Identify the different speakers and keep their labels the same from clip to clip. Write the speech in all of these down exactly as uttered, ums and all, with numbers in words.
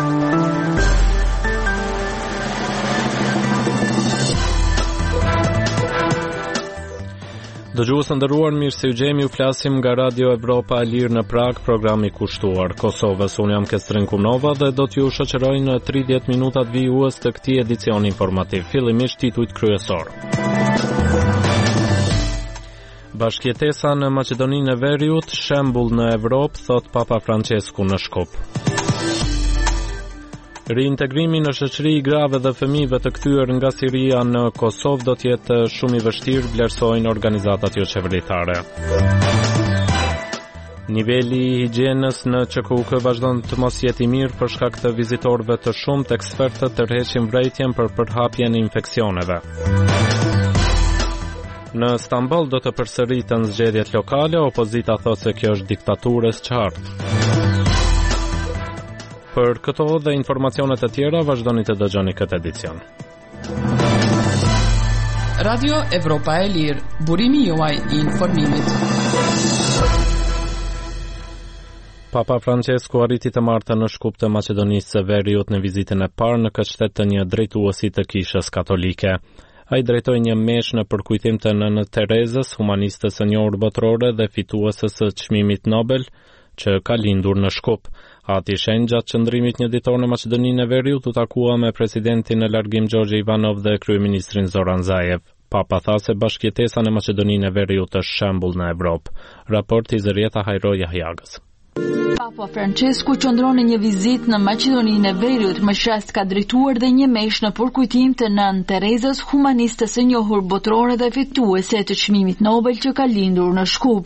Speaker 1: Dëgjues nderuar, mirë se u gjemi, u flasim nga Radio Evropa e Lirë në Prag, programi kushtuar Kosovës. Unë jam Kestrin Kunova dhe do t'ju shoqëroj në tridhjetë minutat vijues të këtij edicioni informativ. Fillimisht titujt kryesor. Bashkëjetesa në Maqedoninë e Veriut, shembull në Evropë, thot Papa Francesku në Shkup. Reintegrimi në shoqëri i grave dhe fëmijëve të kthyer nga Siria në Kosovë do të jetë shumë i vështirë, vlerësojnë organizatat jo qeveritare. Niveli i higjienës në Q K U K vazhdon të mos jetë i mirë për shkak të vizitorëve të shumtë, ekspertët tërheqin vërejtjen për përhapjen e infeksioneve. Në Stamboll do të përsëriten zgjedhjet lokale, opozita thotë se kjo është diktaturë e qartë. Për këto dhe informacionet e tjera, vazhdoni të dëgjoni këtë edicion.
Speaker 2: Radio Evropa e Lirë, burimi juaj i informimit.
Speaker 1: Papa Francesku arriti të martë në Shkup të Maqedonisë së Veriut në vizitën e parë në këtë shtet të një drejtuesi të Kishës Katolike. Ai drejtoi një mesh në përkujtim të nënë Terezës, humanistës së njohur botërore dhe fituesës së çmimit Nobel, që ka lindur në Shkup. Ati shenjë gjatë qëndrimit një ditor në Maqedoninë e Veriut u takua me presidentin në largim Gjorgje Ivanov dhe kryeministrin Zoran Zaev. Papa tha se bashkëjetesa në Maqedoninë e Veriut është shembull në Evropë. Raporti Zërieta Hajro Jahjagës.
Speaker 3: Papa Francesku qëndron në një vizitë në Maqedoninë e Veriut, më shast ka drejtuar dhe një mesh në përkujtim të nën Terezës, humanistës së njohur botërore dhe fituese të çmimit Nobel që ka lindur në Shkup.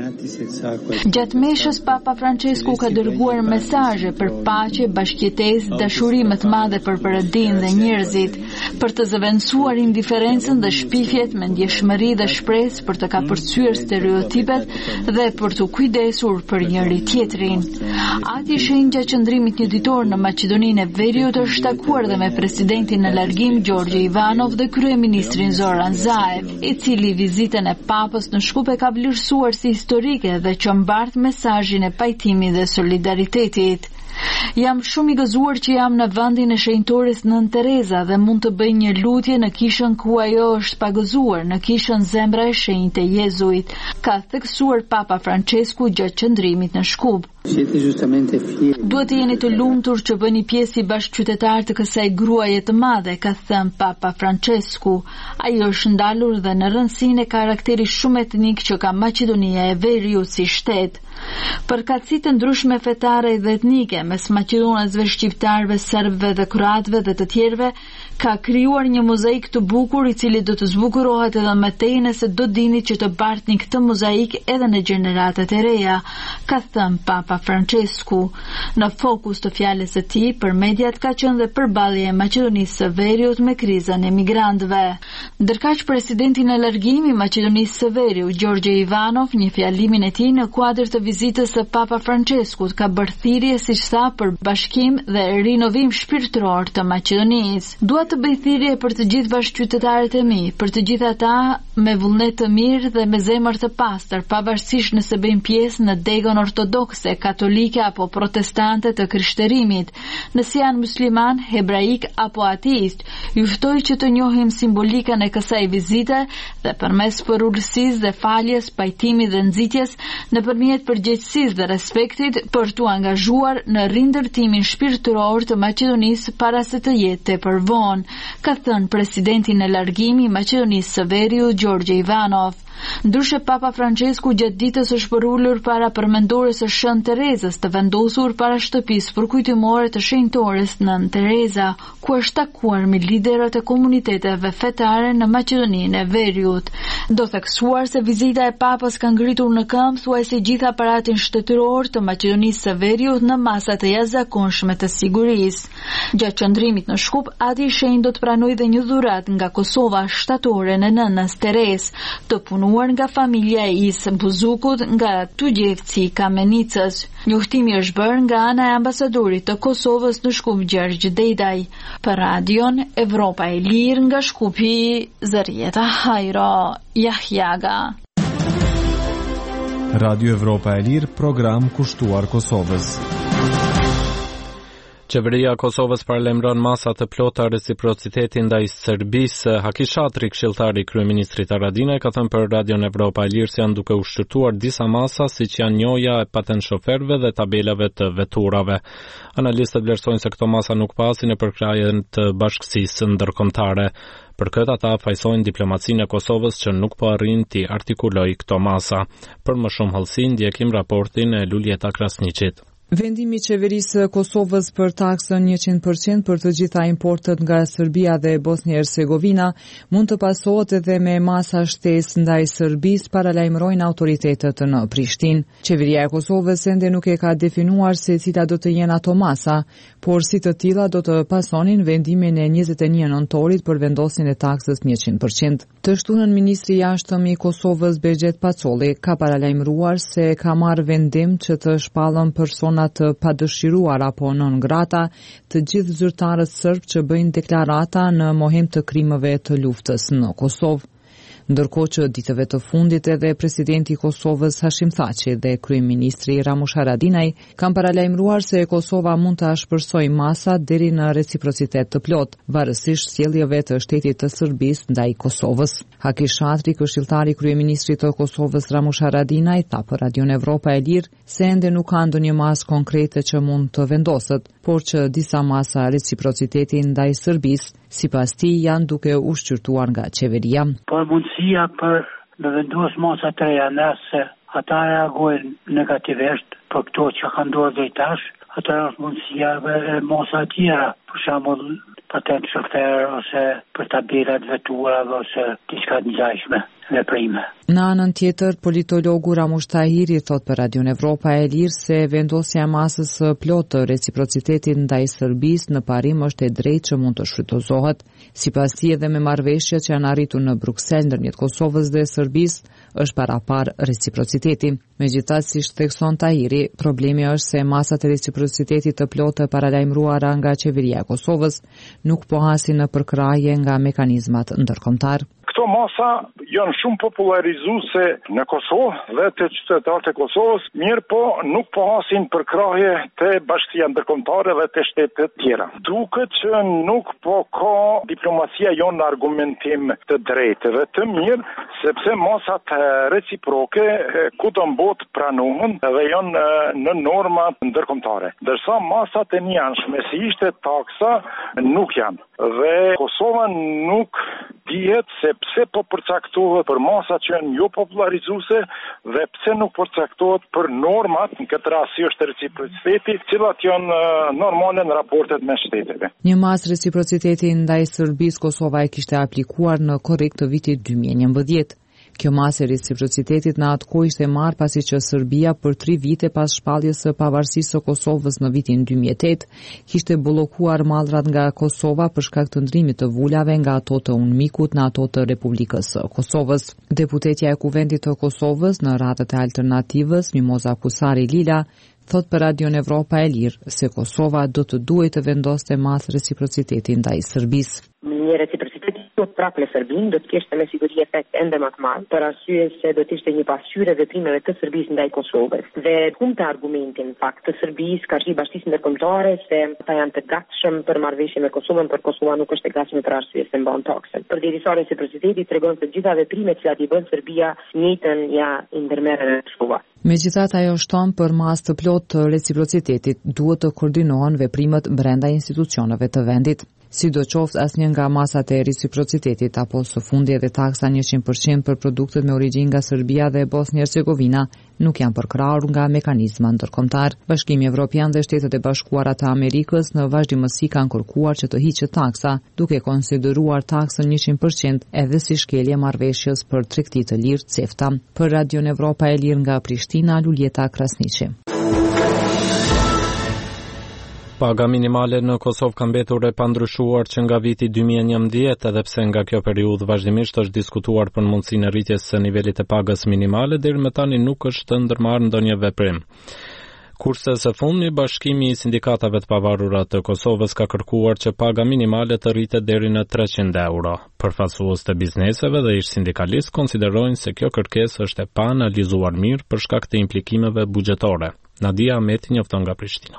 Speaker 3: Gjatë meshës, Papa Francesku ka dërguar mesazhe për paqe, bashkëjetesë, dashuri më të madhe për perëndin dhe njerëzit, për të zëvendësuar indiferencën dhe shpifjet me ndjeshmëri dhe shpresë, për të kapërcyer stereotipet dhe për të kujdesur për njëri tjetrin. Ati shenjë gjatë qëndrimit një ditor në Maqedoninë e Veriut është takuar dhe me presidentin në largim Gjorgje Ivanov dhe kryeministrin Zoran Zaev, i cili vizitën e papës në Shkup e ka vlerësuar si historike dhe që mbart mesazhin e pajtimit dhe solidaritetit. Jam shumë i gëzuar që jam në vendin e shenjtores Nën Tereza dhe mund të bëj një lutje në kishën ku ajo është pagëzuar, në kishën Zemra e Shenjtë e Jezuit, ka theksuar Papa Francesku gjatë qëndrimit në Shkup. Duhet të jeni të lumtur që bëni pjesë i bashkëqytetar të kësaj gruaje të madhe, ka thënë Papa Francesku. Ai është ndalur dhe në rëndësinë e karakterit shumë etnik që ka Maqedonia e Veriut si shtet. Përkatësitë ndryshme fetare dhe etnike mes maqedonësve, shqiptarëve, serbëve dhe kroatëve dhe të tjerëve ka krijuar një mozaik të bukur i cili do të zbukurohet edhe më tej nëse do dini që të bartni këtë mozaik edhe në gjeneratat e reja, ka thënë Papa Francesku. Në fokus të fjalës së tij për mediat ka qenë dhe përballja e Maqedonisë së Veriut me krizën e migrantëve. Ndërkaq presidenti në largim i Maqedonisë së Veriut, Gjorgje Ivanov, një fjalimin e tij në kuadër të vizitës së Papa Franceskut, ka bërë thirrje, siç tha, për bashkim dhe rinovim shpirtëror të Maqedonisë. Dua të bëj thirrje për të gjithë bashkëqytetarët e mi, për të gjithë ata me vullnet të mirë dhe me zemër të pastër, pavarësisht nëse bëjnë pjesë në degën ortodokse, katolike apo protestante të krishterimit, nëse janë musliman, hebraik apo ateist. Ju ftoj që të njohim simbolikën e kësaj vizite dhe përmes përulësisë dhe faljes, pajtimit dhe nxitjes nëpërmjet përgjegjësisë dhe respektit për t'u angazhuar në rindërtimin shpirtëror të Maqedonisë para se të jetë tepër vonë, ka thënë presidenti në largim i Maqedonisë së Veriut, Gjorgje Ivanov. Ndryshe, Papa Francesku gjatë ditës është përulur para përmendores së Shën Terezës, të vendosur para shtëpisë përkujtimore të shenjtores Nën Tereza, ku është takuar me liderët e komuniteteve fetare në Maqedoninë e Veriut. Do theksuar se vizita e Papës ka ngritur në këmbë thuajse gjithë aparatin shtetëror të Maqedonisë së Veriut në masa të jashtëzakonshme të sigurisë. Gjatë qëndrimit në Shkup, Ati shenjë do të pranojë dhe një dhuratë nga Kosova shtatore në nënës Terezë, të punuar nga familja e Is Buzukut nga Tugjevci Kamenicës. Njoftimi është bërë nga ana e ambasadorit të Kosovës në Shkup, Gjergj Dejdaj. Për Radion Evropa e Lirë nga Shkupi, Zërieta Hajro Jahjaga.
Speaker 4: Radio Evropa e Lirë, program kushtuar Kosovës.
Speaker 1: Qeveria e Kosovës paralajmëron masa të plota reciprociteti ndaj Serbisë. Haki Shatri, këshilltari i kryeministrit Haradinaj, ka thënë për Radion Evropa e Lirë se janë duke u shqyrtuar disa masa, siç janë njoja e patent shoferëve dhe tabelave të veturave. Analistët vlerësojnë se këto masa nuk pasin në përkrahjen të bashkësisë ndërkombëtare. Për këtë ata fajsojnë diplomacinë e Kosovës që nuk po arrin t'i artikulojë këto masa. Për më shumë hollësi ndjekim raportin e Luljeta Krasniqit.
Speaker 4: Vendimi i qeverisë së Kosovës për taksën njëqind përqind për të gjitha importet nga Serbia dhe Bosnia-Hercegovina mund të pasohet edhe me masa shtesë ndaj Serbisë, paralajmërojnë autoritetet në Prishtinë. Qeveria e Kosovës ende nuk e ka definuar se cila do të jenë ato masa, por si të tilla do të pasonin vendimin e njëzet e një nëntorit për vendosjen e taksës njëqind përqind. Të shtunën ministri i jashtëm i Kosovës Begjet Pacolli ka paralajmëruar se ka marrë vendim që të shpallën persona të padëshiruar apo non grata të gjithë zyrtarët serb që bëjnë deklarata në mohim të krimeve të luftës në Kosovë. Ndërkohë që ditëve të fundit edhe presidenti i Kosovës Hashim Thaçi dhe kryeministri Ramush Haradinaj kanë paralajmëruar se Kosova mund të ashpërsojë masa deri në reciprocitet të plot, varësisht sjelljeve të shtetit të Serbisë ndaj Kosovës. Haki Shatri, këshilltari i kryeministrit të Kosovës Ramush Haradinaj, tha për Radion Evropa e Lirë se ende nuk ka ndonjë masë konkrete që mund të vendoset, por që disa masa reciprociteti ndaj Serbisë sipas tij janë duke u shqyrtuar nga qeveria.
Speaker 5: Po mundësia për me vendos masa të reja nëse ata reagojnë negativisht për këto që ka ndodhur deri tash, atëra është mundësia e masa tjera, për shembull patent shofer ose për tabelat veturave ose diçka të ngjashme.
Speaker 4: Në anën tjetër, politologu Ramush Tahiri thot për Radion Evropa e Lirë se vendosja e masës së plotë të reciprocitetit ndaj Serbisë në parim është e drejtë që mund të shfrytëzohet. Sipas tij edhe me marrëveshjet që janë arritur në Bruksel ndërmjet Kosovës dhe Serbisë është parapar reciprociteti. Megjithatë, siç thekson Tahiri, problemi është se masat e reciprocitetit të plotë paralajmëruara nga qeveria e Kosovës nuk po hasin në përkrahje nga mekanizmat ndërkombëtar.
Speaker 6: Këto masa janë shumë popularizuese në Kosovë dhe të qytetarët e Kosovës, mirë po nuk po hasin përkrahje të bashkia ndërkombëtare dhe të shtetet tjera. Duket që nuk po ka diplomacia jonë në argumentim të drejtë dhe të mirë, sepse masat reciproke kudo në botë pranohen dhe janë në norma ndërkombëtare. Ndërsa masat e njanshme, si ishte taksa, nuk janë. Dhe Kosova nuk dihet se pse po përcaktohet për masat që janë jo popularizuese dhe pse nuk përcaktohet për normat, në këtë rast është reciprociteti, të cilat janë normale në raportet me shteteve.
Speaker 4: Një mas reciprociteti ndaj Serbisë Kosova e kishte aplikuar në korrik të vitit dy mijë e njëmbëdhjetë. Kjo masë e reciprocitetit në atë kohë ishte marrë pasi që Serbia për tri vite pas shpalljes së pavarësisë së Kosovës në vitin dy mijë e tetë kishte bllokuar mallrat nga Kosova për shkak të ndrimit të vulave nga ato të UNMIK-ut në ato të Republikës së Kosovës. Deputetja e Kuvendit të Kosovës në radhët e alternativës Mimoza Kusari Lila thot për Radion Evropa e Lirë se Kosova do të duhet të vendoste masë reciprociteti ndaj Serbisë.
Speaker 7: Një reciprocitet të prapë në Serbinë do të kishte me siguri efekt ende më të madh, për arsye se do të ishte një pasqyrë veprimeve të Serbisë ndaj Kosovës. Dhe humte argumentin fakt të Serbisë ka rri bashkisë ndërkombëtare se ata janë të gatshëm për marrëveshje me Kosovën, por Kosova nuk është e gatshme për arsye se mban taksën. Për derisa reciprociteti tregon se gjitha veprimet që i bën Serbia njëjtën ja i ndërmerren në Kosovë.
Speaker 4: Megjithatë, ajo shton për masë të plotë të reciprocitetit duhet të koordinohen veprimet brenda institucioneve të vendit. Sidoqoftë asnjë nga masat e reciprocitetit apo së fundi edhe taksa njëqind përqind për produktet me origjinë nga Serbia dhe Bosnia-Hercegovina nuk janë përkrahur nga mekanizma ndërkombëtar. Bashkimi Evropian dhe Shtetet e Bashkuara të Amerikës në vazhdimësi kanë kërkuar që të hiqet taksa, duke konsideruar taksën njëqind përqind edhe si shkelje marrëveshjes për tregti të lirë CEFTA. Për Radion Evropa e Lirë nga Prishtina, Luljeta Krasniqi.
Speaker 1: Paga minimale në Kosovë ka mbetur e pandryshuar që nga viti dy mijë e njëmbëdhjetë, edhe pse nga kjo periudhë vazhdimisht është diskutuar për mundësinë e rritjes së nivelit të pagës minimale, deri më tani nuk është ndërmarrë ndonjë veprim. Kurse së fundmi, Bashkimi i Sindikatave të Pavarura të Kosovës ka kërkuar që paga minimale të rritet deri në treqind euro. Përfaqësues të bizneseve dhe ish sindikalistë konsiderojnë se kjo kërkesë është e paanalizuar mirë për shkak të implikimeve buxhetore. Nadia Ahmeti njofton nga Prishtina.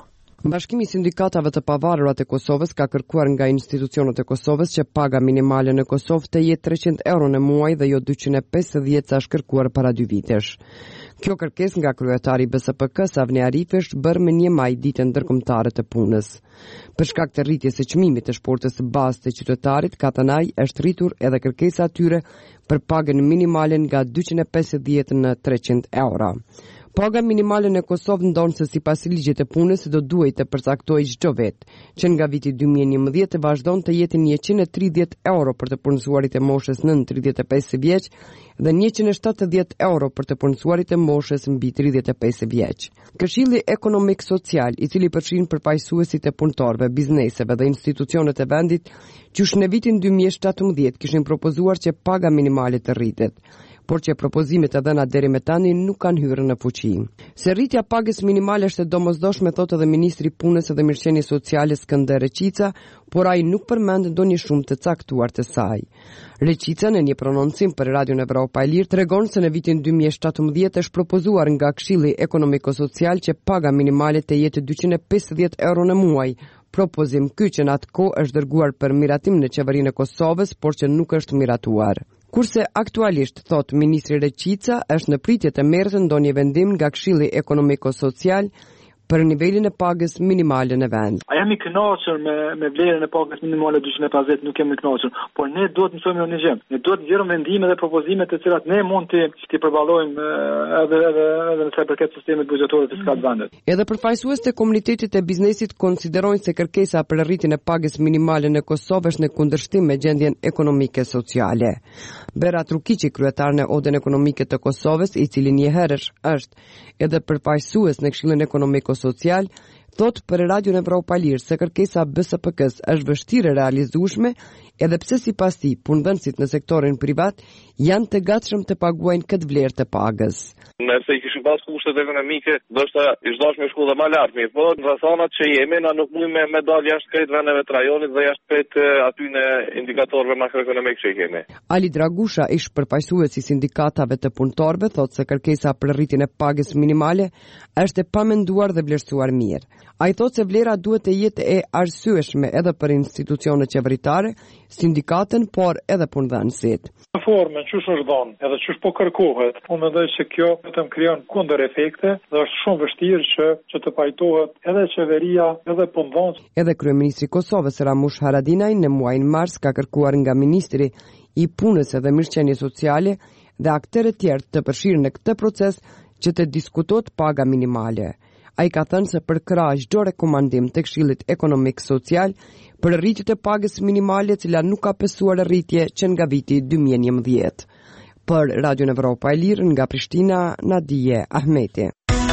Speaker 8: Bashkimi i sindikatave të pavarura të Kosovës ka kërkuar nga institucionet e Kosovës që paga minimale në Kosovë të jetë treqind euro në muaj dhe jo dyqind e pesëdhjetë sa është kërkuar para dy vitesh. Kjo kërkesë nga kryetari B S P K Savni Arifi është bërë më një maj ditën ndërkombëtare të punës. Për shkak të rritjes së çmimit të shportës së bazë të qytetarit, Katanaj është rritur edhe kërkesa e tyre për pagën minimale nga dyqind e pesëdhjetë në treqind euro. Paga minimale në Kosovë ndonë se sipas ligjit të punës do duhej të përcaktojë çdo vit, që nga viti dy mijë e njëmbëdhjetë të vazhdon të jetë njëqind e tridhjetë euro për të punësuarit e moshës nën tridhjetë e pesë vjeç dhe njëqind e shtatëdhjetë euro për të punësuarit e moshës mbi tridhjetë e pesë vjeç. Këshilli Ekonomik Social, i cili përfshin përfaqësuesit e punëtorëve, bizneseve dhe institucionet e vendit, qysh në vitin dy mijë e shtatëmbëdhjetë kishin propozuar që paga minimale të rritet, por që propozimet e dhëna deri më tani nuk kanë hyrë në fuqi. Se rritja pagës minimale është e domosdoshme, thotë edhe Ministri i Punës dhe Mirëqenies Sociale Skënder Reqica, por ai nuk përmend ndonjë shumë të caktuar të saj. Reqica në një prononcim për Radion Evropa e Lirë tregon se në vitin dy mijë e shtatëmbëdhjetë është propozuar nga Këshilli Ekonomiko-Social që paga minimale të jetë dyqind e pesëdhjetë euro në muaj. Propozim ky që në atë kohë është dërguar për miratim në qeverinë e Kosovës, por që nuk është miratuar. Kurse aktualisht, thot Ministri Reqica, është në pritje të merret ndonjë vendim nga Këshilli Ekonomiko-Social për nivelin e pagës minimale në vend.
Speaker 9: A jam i kënaqur me me vlerën e pagës minimale dyqind e pesëdhjetë, nuk jam i kënaqur, por ne duhet të mësojmë një gjë. Ne duhet të nxjerrim vendime dhe propozime të cilat ne mund të të përballojmë edhe edhe edhe në sa i përket sistemit buxhetor të fiskal të vendit.
Speaker 8: Edhe përfaqësuesit e komunitetit të biznesit konsiderojnë se kërkesa për rritjen e pagës minimale në Kosovë është në kundërshtim me gjendjen ekonomike sociale. Berat Rukiqi, kryetar në Odën Ekonomike të Kosovës, i cili një herësh është edhe përfaqësues në Këshillin Ekonomiko-Social, thot për Radion Evropa e Lirë se kërkesa B S P K-s është vështirë realizueshme, edhe pse sipas tij punëdhënësit në sektorin privat janë të gatshëm të paguajnë këtë vlerë të pagës.
Speaker 10: Nëse i kishim pas kushtet ekonomike, ndoshta ish dashur me shku dhe më lart, mirë, po në rrethonat që jemi na nuk mundem me, me dal jashtë këtij vendeve të rajonit dhe jashtë pet aty në indikatorëve makroekonomik që kemi.
Speaker 8: Ali Dragusha, ish përfaqësues i sindikatave të punëtorëve, thotë se kërkesa për rritjen e pagës minimale është e pamenduar dhe vlerësuar mirë. Ai thotë se vlera duhet të jetë e arsyeshme edhe për institucionet qeveritare, sindikatën, por edhe punëdhënësit.
Speaker 9: Në formën që është dhënë, edhe që është po kërkohet, unë mendoj se kjo vetëm krijon kundër efekte dhe është shumë vështirë që që të pajtohet edhe qeveria, edhe punëdhënësit.
Speaker 8: Edhe kryeministri i Kosovës Ramush Haradinaj në muajin mars ka kërkuar nga ministri i Punës dhe Mirëqenies Sociale dhe aktorë tjerë të përfshirë në këtë proces që të diskutohet paga minimale. Ai ka thënë se përkrah çdo rekomandim të Këshillit Ekonomik Social për rritje të pagës minimale, e cila nuk ka pësuar rritje që nga viti dy mijë e njëmbëdhjetë. Për Radion Evropa e Lirë nga Prishtina, Nadije Ahmeti.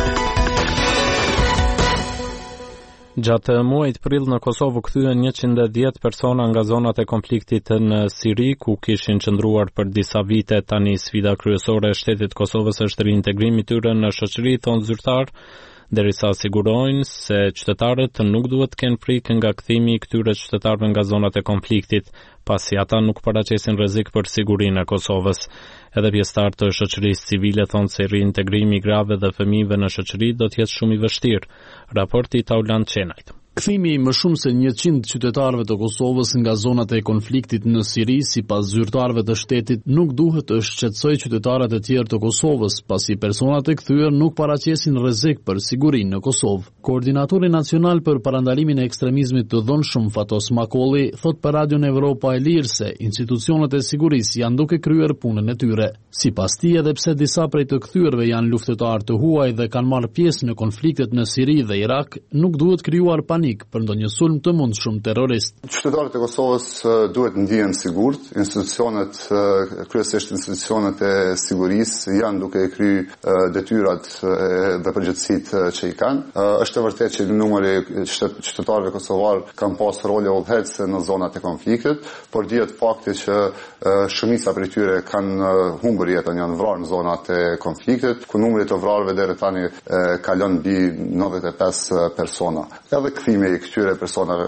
Speaker 1: Gjatë muajit prill në Kosovë u kthyen njëqind e dhjetë persona nga zonat e konfliktit në Siri, ku kishin qëndruar për disa vite. Tani sfida kryesore e shtetit Kosovës është reintegrimi i tyre në shoqëri, thon zyrtar, derisa sigurojnë se qytetarët nuk duhet të kenë frikë nga kthimi i këtyre qytetarëve nga zonat e konfliktit, pasi ata nuk paraqesin rrezik për sigurinë e Kosovës. Edhe pjesëtarët të shoqërisë civile thonë se reintegrimi i grave dhe fëmijëve në shoqëri do të jetë shumë i vështirë. Raporti i Taulant Çenajt.
Speaker 11: Kthimi i më shumë se njëqind qytetarëve të Kosovës nga zonat e konfliktit në Siri, sipas zyrtarëve të shtetit, nuk duhet të shqetësojë qytetarët e tjerë të Kosovës, pasi personat e kthyer nuk paraqesin rrezik për sigurinë në Kosovë. Koordinatori nacional për parandalimin e ekstremizmit të dhunshëm Fatos Makolli thot për Radion Evropa e Lirë se institucionet e sigurisë janë duke kryer punën e tyre. Sipas tij, edhe pse disa prej të kthyrëve janë luftëtarë të huaj dhe kanë marrë pjesë në konfliktet në Siri dhe Irak, nuk duhet krijuar panik për ndonjë sulm të mundshëm terrorist.
Speaker 12: Qytetarët e Kosovës duhet ndihen sigurt, institucionet, kryesisht institucionet e sigurisë janë duke kryer detyrat dhe përgjegjësitë që i kanë. Është e vërtetë që numri i qytetarëve kosovar kanë pas role udhëheqëse në zonat e konfliktit, por dihet fakti që shumica prej tyre kanë humbur jetën, janë vrarë në zonat e konfliktit, ku numri të vrarëve deri tani kalon mbi nëntëdhjetë e pesë persona. Edhe rikthimi i këtyre personave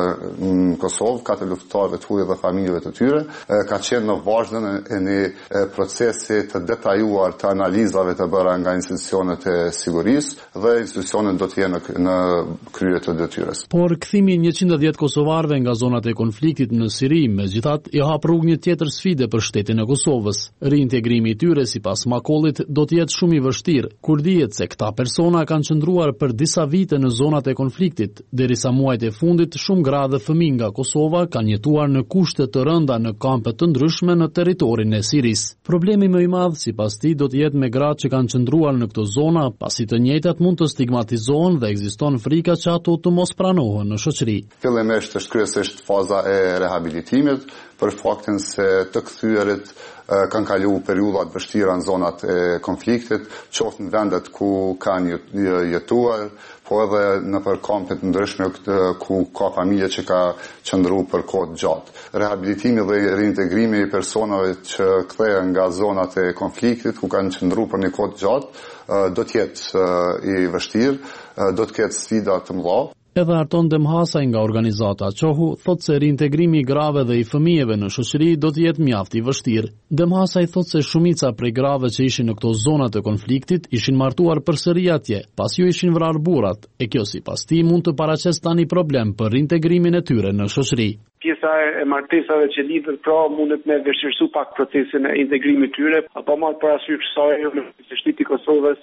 Speaker 12: në Kosovë, katër luftëtarëve të huaj dhe familjeve të tyre, ka qenë në vazhdën e një procesi të detajuar të analizave të bëra nga institucionet e sigurisë dhe institucionet do të jenë në krye të detyrës.
Speaker 11: Por kthimi njëqind e dhjetë kosovarëve nga zonat e konfliktit në Siri, megjithatë, i hap rrugë një tjetër sfide për shtetin e Kosovës. Reintegrimi i tyre sipas Makollit do të jetë shumë i vështirë, kur dihet se këta persona kanë qëndruar për disa vite në zonat e konfliktit, derisa muajt e fundit shumë gra dhe fëmijë nga Kosova kanë jetuar në kushte të rënda në kampe të ndryshme në territorin e Sirisë. Problemi më i madh sipas tij do të jetë me gratë që kanë qëndruar në këto zona, pasi të njëjtat mund të stigmatizohen dhe ekziston frika që ato të mos pranohen në shoqëri.
Speaker 12: Fillimisht është kryesisht faza e rehabilitimit, për faktin se të kthyerit kanë kalu periudha të vështira në zonat e konfliktit, qoftë në vendet ku kanë jetuar, po edhe në për kampe të ndryshme ku ka familje që ka qëndruar për kohë gjatë. Rehabilitimi dhe reintegrimi i personave që kthehen nga zonat e konfliktit ku kanë qëndruar për një kohë gjatë do të jetë i vështirë, do të ketë sfida të mëdha.
Speaker 11: Edhe Arton Demhasaj nga organizata Qohu thot se reintegrimi i grave dhe i fëmijëve në shoqëri do të jetë mjaft i vështirë. Demhasaj thot se shumica prej grave që ishin në këto zona të konfliktit ishin martuar përsëri atje, pas ju ishin vrarë burrat, e kjo sipas tij mund të paraqes tani problem për reintegrimin e tyre në shoqëri.
Speaker 13: Pjesa e martesave që lidhet pra mundet me vështirësu pak procesin e integrimit tyre, apo më parasysh kësaj në shteti i Kosovës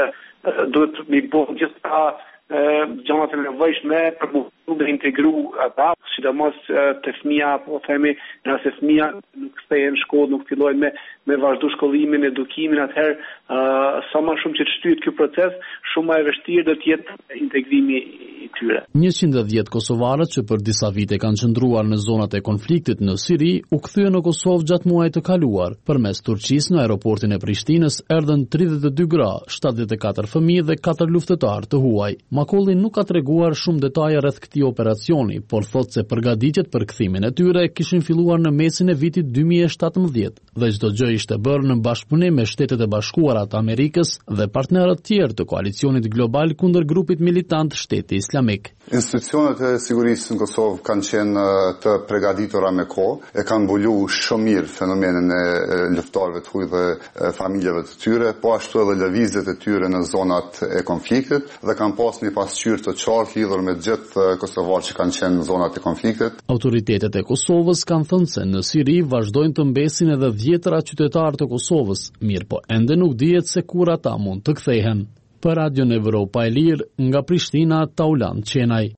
Speaker 13: duhet mi bëj gjithë gjanat e nevojshme për mu dhe integru ata, sidomos të fëmija, po themi, nëse fëmija nuk kthehen në shkollë, nuk fillojnë me, me vazhdu shkollimin, edukimin, atëherë uh, sa më shumë që të shtyhet ky proces, shumë më e vështirë do të jetë integrimi i tyre.
Speaker 11: njëqind e dhjetë kosovarët që për disa vite kanë qëndruar në zonat e konfliktit në Siri u kthyen në Kosovë gjatë muajit të kaluar. Përmes Turqisë në aeroportin e Prishtinës erdhën tridhjetë e dy gra, shtatëdhjetë e katër fëmijë dhe katër luftëtar të huaj. Makolli nuk ka treguar shumë detaje rreth këtij operacioni, por thotë se përgatitjet për kthimin e tyre kishin filluar në mesin e vitit dy mijë e shtatëmbëdhjetë dhe çdo gjë ishte bërë në bashkëpunim me Shtetet e Bashkuara të Amerikës dhe partnerët tjerë të koalicionit global kundër grupit militant Shteti Islamik.
Speaker 12: Institucionet e sigurisë në Kosovë kanë qenë të përgatitura me kohë, e kanë mbulu shumë mirë fenomenin e luftarëve të huaj dhe familjeve të tyre, po ashtu edhe lëvizjet e tyre në zonat e konfliktit dhe kanë pas një pasqyrë të qartë lidhur me gjithë kosovarët që kanë qenë në zonat e konfliktit.
Speaker 11: Autoritetet e Kosovës kanë thënë se në Siri vazhdojnë të mbesin edhe dhjetëra qytetarë të Kosovës, mirë po ende nuk dihet se kur ata mund të kthehen. Për Radion Evropa e Lirë, nga Prishtina, Taulan Qenaj.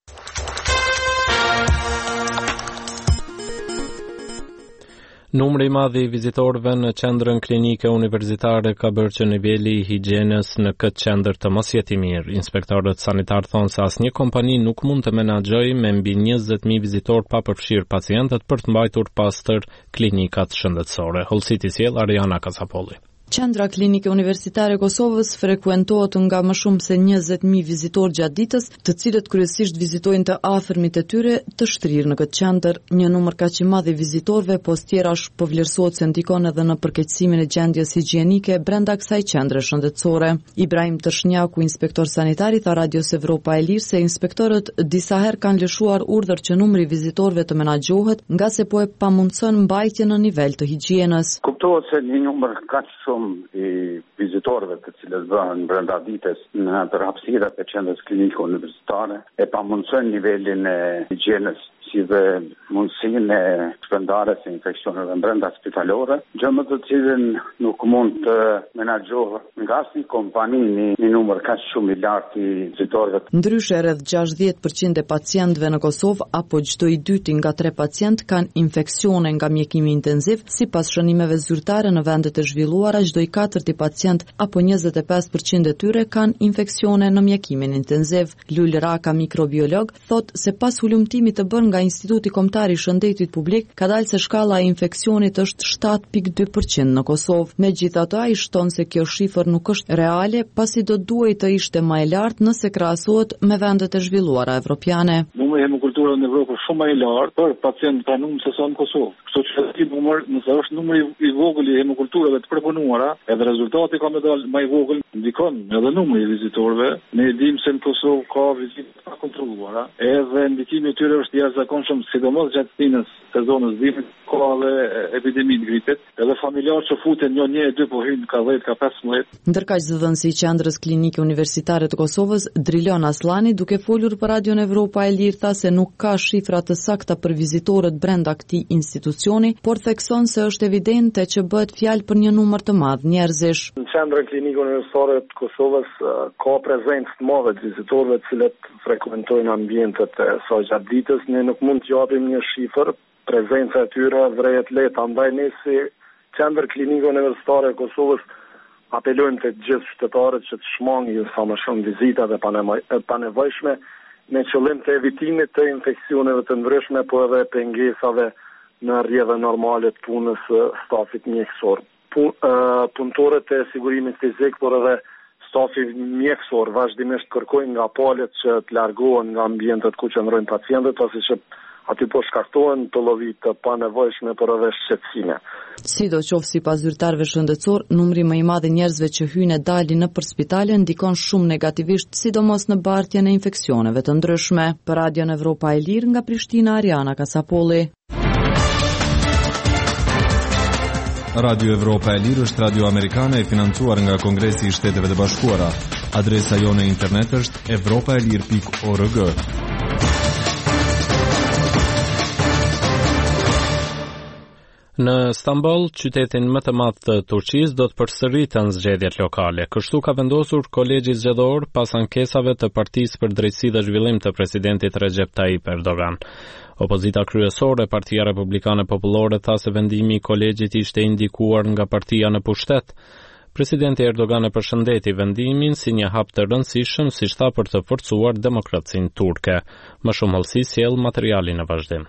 Speaker 1: Numri i madh i vizitorëve në qendrën klinike universitare ka bërë që niveli i higjienës në këtë qendër të mos jetë i mirë. Inspektorët sanitar thonë se asnjë kompani nuk mund të menaxhojë me mbi njëzet mijë vizitorë pa përfshirë pacientët për të mbajtur pastër klinikat shëndetësore. Holsiti sjell Ariana Kasapolli.
Speaker 14: Qendra klinike universitare e Kosovës frekuentohet nga më shumë se njëzet mijë vizitorë gjatë ditës, të cilët kryesisht vizitojnë të afërmit e tyre të shtrirë në këtë qendër. Një numër kaq i madh i vizitorëve pas tjerash po vlerësohet se ndikon edhe në përkeqësimin e gjendjes higjienike brenda kësaj qendre shëndetësore. Ibrahim Tërshnjaku, inspektor sanitar, tha Radios Evropa e Lirë se inspektorët disa herë kanë lëshuar urdhër që numri i vizitorëve të menaxhohet, nga se po e pamundson mbajtjen në nivel të higjienës.
Speaker 15: Kuptohet se një numër kaq shumë i vizitorëve të cilët bëhen brenda ditës në përhapësirat e qendrës klinike universitare e pamundson nivelin e higjienës si dhe mundësinë e shpërndarjes së infeksioneve brenda spitalore, gjë më të cilën nuk mund të menaxhohet nga asnjë kompani një numër kaq shumë i lartë i vizitorëve.
Speaker 14: Ndryshe, rreth gjashtëdhjetë përqind e pacientëve në Kosovë apo çdo i dyti nga tre pacient kanë infeksione nga mjekimi intenziv, sipas shënimeve zyrtare në vendet e zhvilluara çdo i katërti pacient apo njëzet e pesë përqind e tyre kanë infeksione në mjekimin intenziv. Lul Raka, mikrobiolog, thot se pas hulumtimit të bërë nga Instituti Kombëtar i Shëndetit Publik ka dalë se shkalla e infeksionit është shtat pikë dy përqind në Kosovë. Megjithatë, ai shton se kjo shifër nuk është reale, pasi do duhej të ishte më e lartë nëse krahasohet me vendet e zhvilluara evropiane.
Speaker 9: Numri i hemokulturave në Evropë është shumë më i lartë për pacientë pranuar se sa në Kosovë. Kështu që ky numër, nëse është numri i vogël i hemokulturave të përpunuara, edhe rezultati ka më dalë më i vogël, ndikon edhe numri i vizitorëve. Ne dimë se në Kosovë ka vizita pa kontrolluara, edhe ndikimi i tyre është i jashtëzakonshëm, sidomos gjatë stinës sezonës dimrit, ka edhe epidemi të gripit, edhe familjarë që futen një një e dy po hyjnë ka dhjetë ka pesëmbëdhjetë.
Speaker 14: Ndërkaq zëdhënësi i qendrës klinike universitare të Kosovës, Drilon Aslani, duke folur për Radion Evropa e Lirë, tha se nuk ka shifra të sakta për vizitorët brenda këtij institucioni, por thekson se është evidente që bëhet fjalë për një numër të madh njerëzish.
Speaker 16: Në qendrën klinike universitare të Kosovës ka prezencë të madhe të vizitorëve të cilët frekuentojnë ambientet e saj gjatë ditës. Ne nuk mund të japim një shifër, prezenca e tyre vrejet lehtë, andaj ne si qendër klinike universitare e Kosovës apelojmë të gjithë qytetarët që të shmangin sa më shumë vizita dhe panevojshme me qëllim të evitimit të infeksioneve të ndryshme, po edhe pengesave në rrjedhën normale të punës së stafit mjekësor. Pun, uh, punëtorët e sigurimit fizik, por edhe stafi mjekësor vazhdimisht kërkojnë nga palët që të largohen nga ambientet ku qëndrojnë pacientët, pasi që aty po shkaktohen të llovi të panevojshme për edhe shqetësime.
Speaker 14: Sidoqoftë sipas zyrtarëve shëndetësor, numri më i madh i njerëzve që hyjnë e dalin nëpër spitale ndikon shumë negativisht, sidomos në bartjen e infeksioneve të ndryshme. Për Radion Evropa e Lirë nga Prishtina, Ariana Kasapolli.
Speaker 17: Radio Evropa e Lirë është radio amerikane e financuar nga Kongresi i Shteteve të Bashkuara. Adresa jone internet është evropaelir pikë org.
Speaker 1: Në Stamboll, qytetin më të madh të Turqisë, do të përsëriten zgjedhjet lokale. Kështu ka vendosur Kolegji Zgjedhor pas ankesave të Partisë për Drejtësi dhe Zhvillim të presidentit Recep Tayyip Erdogan. Opozita kryesore, Partia Republikane Popullore, tha se vendimi i kolegjit ishte indikuar nga partia në pushtet. Presidenti Erdogan e përshëndeti vendimin si një hap të rëndësishëm, siç tha, për të forcuar demokracinë turke. Më shumë hollësi sjell materiali në vazhdim.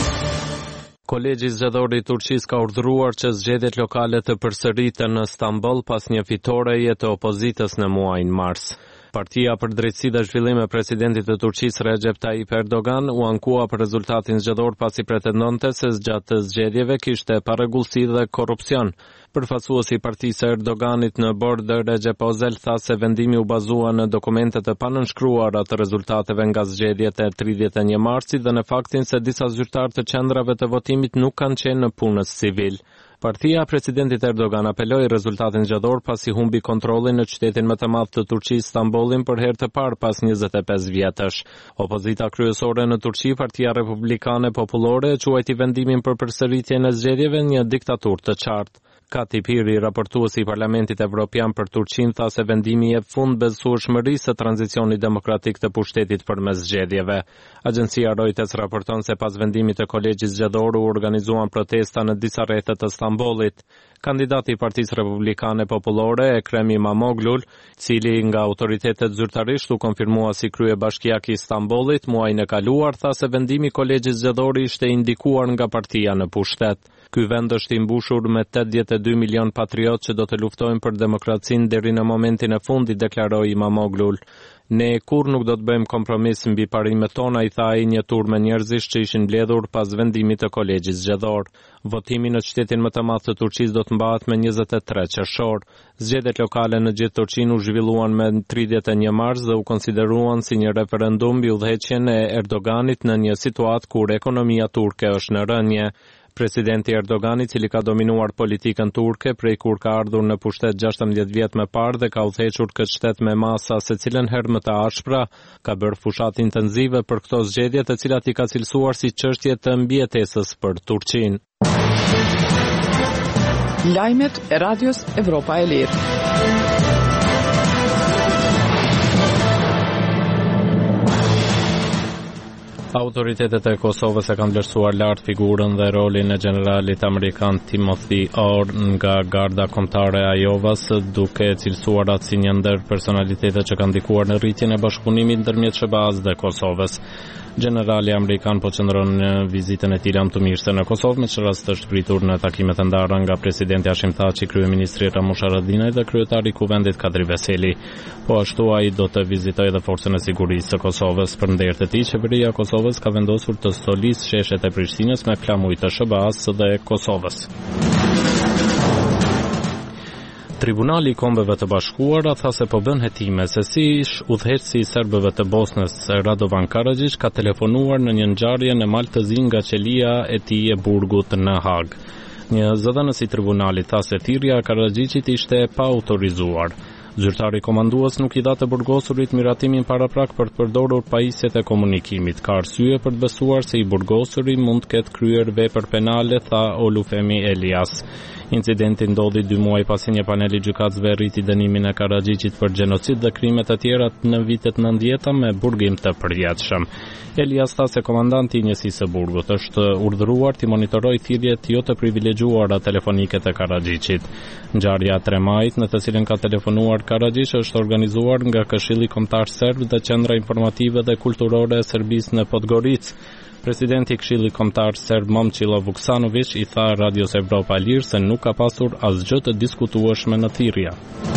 Speaker 1: Kolegji Zgjedhor i Turqisë ka urdhëruar që zgjedhjet lokale të përsëriten në Stamboll pas një fitoreje të opozitës në muajin mars. Partia për Drejtësi dhe Zhvillim e presidentit të Turqisë Recep Tayyip Erdogan u ankua për rezultatin zgjedhor pasi pretendonte se gjatë zgjedhjeve kishte parregullsi dhe korrupsion. Përfaqësuesi i partisë Erdoganit në bord Recep Ozel tha se vendimi u bazua në dokumente të panënshkruara të rezultateve nga zgjedhjet e tridhjetë e një marsit dhe në faktin se disa zyrtarë të qendrave të votimit nuk kanë qenë në punës civil. Partia e presidentit Erdogan apeloi rezultatin zgjedhor pasi humbi kontrollin në qytetin më të madh të Turqisë, Stambollin, për herë të parë pas njëzet e pesë vjetësh. Opozita kryesore në Turqi, Partia Republikane Popullore, quajti vendimin për përsëritjen e zgjedhjeve një diktaturë të qartë. Kati Piri, raportuesi i Parlamentit Evropian për Turqinë, tha se vendimi jep fund besueshmërisë së tranzicionit demokratik të pushtetit përmes zgjedhjeve. Agjencia Reuters raporton se pas vendimit të kolegjit zgjedhor u organizuan protesta në disa rrethe të Stambollit. Kandidati i Partisë Republikane Popullore, Ekrem Imamoglu, cili nga autoritetet zyrtarisht u konfirmua si kryebashkiak i Stambollit muajin e kaluar, tha se vendimi i kolegjit zgjedhor ishte indikuar nga partia në pushtet. Ky vend është i mbushur me tetëdhjetë e dy milion patriot që do të luftojnë për demokracinë deri në momentin e fundit, deklaroi Imamoglu. Ne kur nuk do të bëjmë kompromis mbi parimet tona, i tha ai një turme njerëzish që ishin mbledhur pas vendimit të kolegjit zgjedhor. Votimi në qytetin më të madh të Turqisë do të mbahet me njëzet e tre qershor. Zgjedhjet lokale në gjithë Turqinë u zhvilluan me tridhjetë e një mars dhe u konsideruan si një referendum mbi udhëheqjen e Erdoganit në një situatë kur ekonomia turke është në rënje. Presidenti Erdogan, i cili ka dominuar politikën turke prej kur ka ardhur në pushtet gjashtëdhjetë vjet më parë dhe ka udhëhequr këtë shtet me masa secilën herë më të ashpra, ka bërë fushat intenzive për këto zgjedhje, të cilat i ka cilësuar si çështje të mbijetesës për Turqinë.
Speaker 2: Lajmet e Radios Evropa e Lirë.
Speaker 1: Autoritetet e Kosovës e kanë vlerësuar lart figurën dhe rolin e generalit amerikan Timothy Orr nga Garda Kombëtare e Ajovas, duke cilësuar atë si një ndër personalitetet që kanë ndikuar në rritjen e bashkëpunimit ndërmjet S B A-s dhe Kosovës. Generali amerikan po qëndron në vizitën e tij lamtumirëse në Kosovë, me që rast është pritur në takimet e ndara nga presidenti Hashim Thaçi, kryeministri Ramush Haradinaj dhe kryetari i kuvendit Kadri Veseli. Po ashtu ai do të vizitojë edhe forcën e sigurisë së Kosovës. Për nder të tij, qeveria e Kosovës ka vendosur të stolisë sheshet e Prishtinës me flamuj të S B A-s dhe Kosovës. Tribunali i Kombeve të Bashkuara tha se po bën hetime se si ish udhëheqësi i serbëve të Bosnës Radovan Karadžić ka telefonuar në një ngjarje në mal të zi nga qelia e tij e burgut në Hag. Një zëdhënës i tribunalit tha se thirrja e Karadžićit ishte e pa autorizuar. Zyrtari komandues nuk i dha të burgosurit miratimin paraprak për të përdorur pajisjet e komunikimit. Ka arsye për të besuar se i burgosuri mund të ketë kryer vepër penale, tha Olufemi Elias. Incidenti ndodhi dy muaj pasi një panel i gjykatësve rriti dënimin e Karadžićit për gjenocid dhe krime të tjera në vitet nëntëdhjetë me burgim të përjetshëm. Elias tha se komandanti i njësisë së burgut është urdhëruar të monitorojë thirrjet jo të privilegjuara telefonike të Karadžićit. Ngjarja tre majit, në të cilën ka telefonuar Karadžić, është organizuar nga Këshilli Kombëtar Serb dhe Qendra Informative dhe Kulturore e Serbisë në Podgoricë. Presidenti i Këshillit Kombëtar Serb Momčilo Vuksanović i tha Radios Evropa e Lirë se nuk ka pasur asgjë të diskutueshme në thirrje.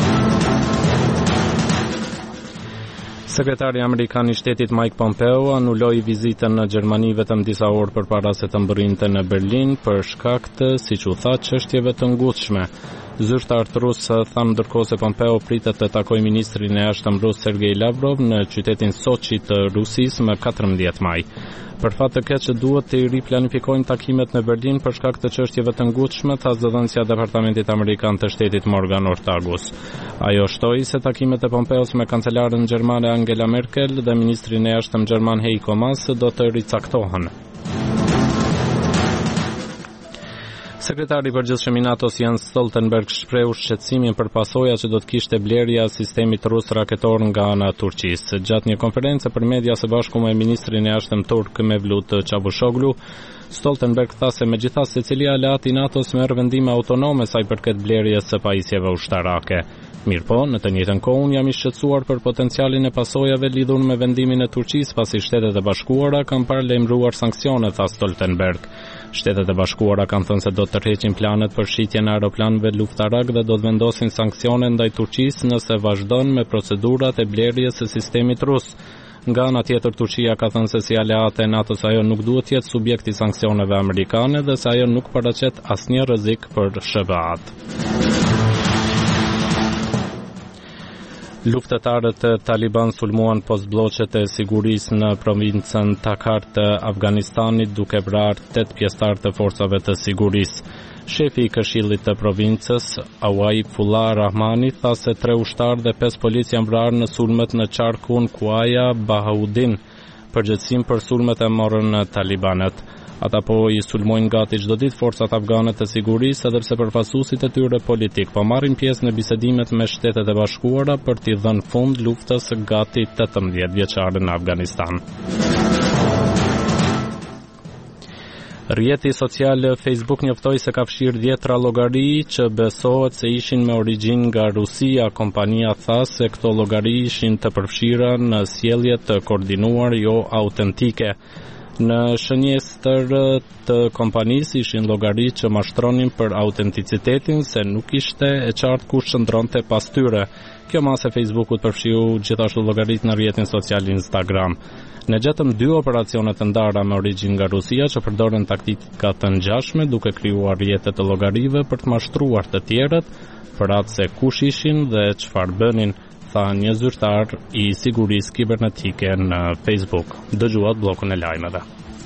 Speaker 1: Sekretari amerikan i shtetit Mike Pompeo anuloi vizitën në Gjermani vetëm disa orë përpara se të mbërrinte në Berlin për shkak të, siç u tha, çështjeve të ngushtshme. Zyrtar rus thanë ndërkohë se Pompeo pritet të takojë ministrin e jashtëm rus Sergej Lavrov në qytetin Sochi të Rusisë më katërmbëdhjetë maj. Për fat të keq duhet të riplanifikojnë takimet në Berlin për shkak të çështjeve të ngushtshme, tha zëdhënësja e Departamentit Amerikan të Shtetit Morgan Ortagus. Ajo shtoi se takimet e Pompeos me kancelaren gjermane Angela Merkel dhe ministrin e jashtëm gjerman Heiko Maas do të ricaktohen. Sekretari i përgjithshëm i NATO-s Jens Stoltenberg shprehu shqetësimin për pasojat që do të kishte blerja e sistemit rus raketor nga ana e Turqisë. Gjatë një konferencë për media së bashku me ministrin e jashtëm turk Mevlut Çavuşoglu, Stoltenberg tha se megjithatë secili aleat i NATO-s merr vendime autonome sa i përket blerjes së pajisjeve ushtarake. Mirpo, në të njëjtën kohë unë jam i shqetësuar për potencialin e pasojave lidhur me vendimin e Turqisë pasi Shtetet e Bashkuara kanë paralajmëruar sanksione, tha Stoltenberg. Shtetet e Bashkuara kanë thënë se do të tërheqin planet për shitjen e aeroplanëve luftarak dhe do të vendosin sanksione ndaj Turqisë nëse vazhdon me procedurat e blerjes së sistemit rus. Nga ana tjetër, Turqia ka thënë se si aleate e NATO-s ajo nuk duhet të jetë subjekt i sanksioneve amerikane dhe se ajo nuk paraqet asnjë rrezik për S B A-t. Luftëtarët e Taliban sulmuan postbllokët e sigurisë në provincën Takhar të Afganistanit duke vrarë tetë pjesëtar të forcave të sigurisë. Shefi i Këshillit të provincës, Awai Fullah Rahmani, tha se tre ushtarë dhe pesë polic janë vrarë në sulmet në qarkun Kuaya Bahaudin. Përgjegjësinë për sulmet e morën talibanët. Ata po i sulmojnë gati çdo ditë forcat afgane të sigurisë, edhe pse përfaqësuesit e tyre politik po marrin pjesë në bisedimet me Shtetet e Bashkuara për t'i dhënë fund luftës gati tetëmbëdhjetë vjeçare në Afganistan. Rrjeti social Facebook njoftoi se ka fshirë dhjetra llogari që besohet se ishin me origjinë nga Rusia. Kompania tha se këto llogari ishin të përfshira në sjellje të koordinuar jo autentike. Në shënjestër të kompanisë ishin llogari që mashtronin për autenticitetin se nuk ishte e qartë kush qëndronte pas tyre. Kjo masë e Facebookut përfshiu gjithashtu llogaritë në rrjetin social Instagram. Ne gjetëm dy operacione të ndara me origjinë nga Rusia që përdoren taktika të ngjashme duke krijuar rrjete të llogarive për të mashtruar të tjerët për atë se kush ishin dhe çfarë bënin, tha një zyrtar i sigurisë kibernetike në Facebook. Dëgjuat bllokun e lajmeve.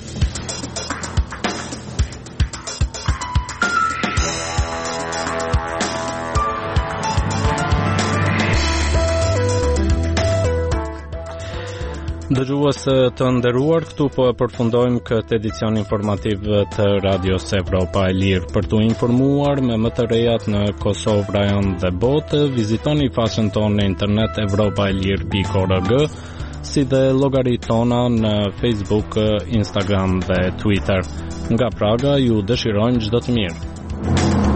Speaker 1: Dëgjues të nderuar, këtu po e përfundojmë këtë edicion informativ të Radios Evropa e Lirë. Për t'u informuar me më të rejat në Kosovë, rajon dhe botë, vizitoni faqen tonë në internet evropa e lirë pikë org, si dhe llogaritë tona në Facebook, Instagram dhe Twitter. Nga Praga ju dëshirojmë çdo të mirë.